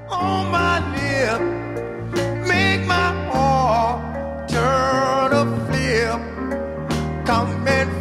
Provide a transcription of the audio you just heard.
on my lip, make my heart turn a flip. Come and